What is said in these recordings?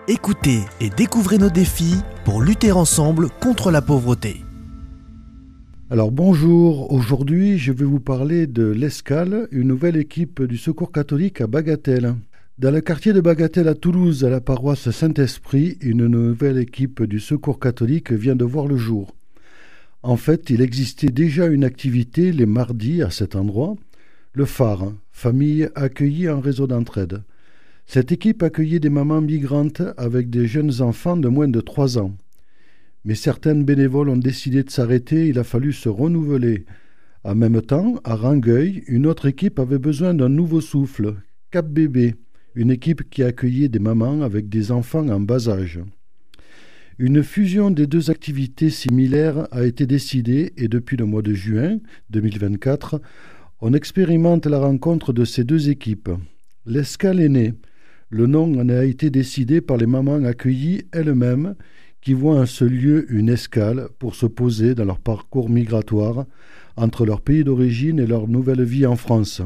Écoutez et découvrez nos défis pour lutter ensemble contre la pauvreté. Alors bonjour, aujourd'hui je vais vous parler de l'Escale, une nouvelle équipe du Secours catholique à Bagatelle. Dans le quartier de Bagatelle à Toulouse, à la paroisse Saint-Esprit, une nouvelle équipe du Secours catholique vient de voir le jour. En fait, il existait déjà une activité les mardis à cet endroit, le phare, famille accueillie en réseau d'entraide. Cette équipe accueillait des mamans migrantes avec des jeunes enfants de moins de 3 ans. Mais certaines bénévoles ont décidé de s'arrêter, il a fallu se renouveler. En même temps, à Rangueil, une autre équipe avait besoin d'un nouveau souffle, Cap Bébé, une équipe qui accueillait des mamans avec des enfants en bas âge. Une fusion des deux activités similaires a été décidée et depuis le mois de juin 2024, on expérimente la rencontre de ces deux équipes. L'Escale est née. Le nom en a été décidé par les mamans accueillies elles-mêmes qui voient en ce lieu une escale pour se poser dans leur parcours migratoire entre leur pays d'origine et leur nouvelle vie en France.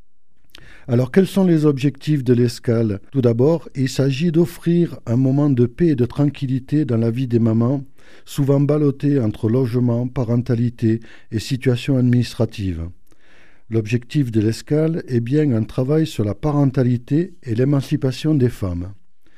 Alors quels sont les objectifs de l'Escale ? Tout d'abord, il s'agit d'offrir un moment de paix et de tranquillité dans la vie des mamans, souvent ballottées entre logement, parentalité et situation administrative. L'objectif de l'Escale est bien un travail sur la parentalité et l'émancipation des femmes.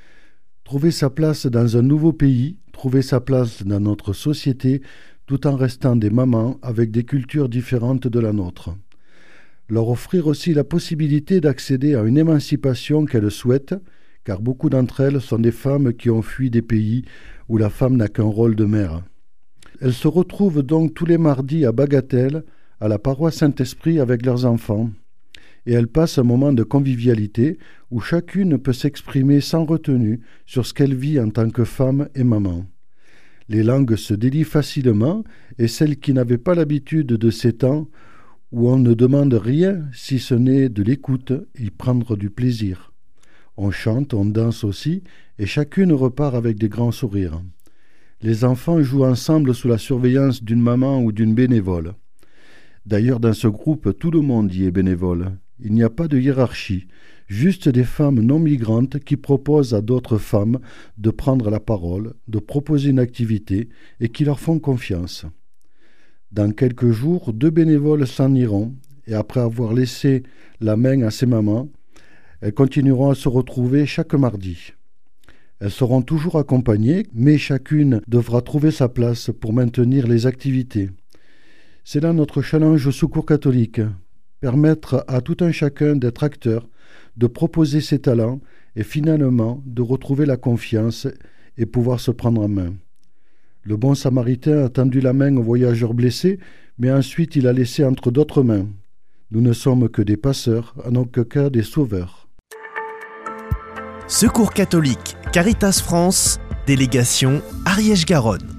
Trouver sa place dans un nouveau pays, trouver sa place dans notre société, tout en restant des mamans avec des cultures différentes de la nôtre. Leur offrir aussi la possibilité d'accéder à une émancipation qu'elles souhaitent, car beaucoup d'entre elles sont des femmes qui ont fui des pays où la femme n'a qu'un rôle de mère. Elles se retrouvent donc tous les mardis à Bagatelle, à la paroisse Saint-Esprit avec leurs enfants, et elles passent un moment de convivialité où chacune peut s'exprimer sans retenue sur ce qu'elle vit en tant que femme et maman. Les langues se délient facilement et celles qui n'avaient pas l'habitude de ces temps où on ne demande rien si ce n'est de l'écoute, y prendre du plaisir. On chante, on danse aussi et chacune repart avec des grands sourires. Les enfants jouent ensemble sous la surveillance d'une maman ou d'une bénévole. D'ailleurs, dans ce groupe, tout le monde y est bénévole. Il n'y a pas de hiérarchie, juste des femmes non migrantes qui proposent à d'autres femmes de prendre la parole, de proposer une activité et qui leur font confiance. Dans quelques jours, 2 bénévoles s'en iront et après avoir laissé la main à ces mamans, elles continueront à se retrouver chaque mardi. Elles seront toujours accompagnées, mais chacune devra trouver sa place pour maintenir les activités. C'est là notre challenge au Secours catholique, permettre à tout un chacun d'être acteur, de proposer ses talents et finalement de retrouver la confiance et pouvoir se prendre en main. Le bon samaritain a tendu la main au voyageur blessé, mais ensuite il a laissé entre d'autres mains. Nous ne sommes que des passeurs, en aucun cas des sauveurs. Secours catholique, Caritas France, délégation Ariège-Garonne.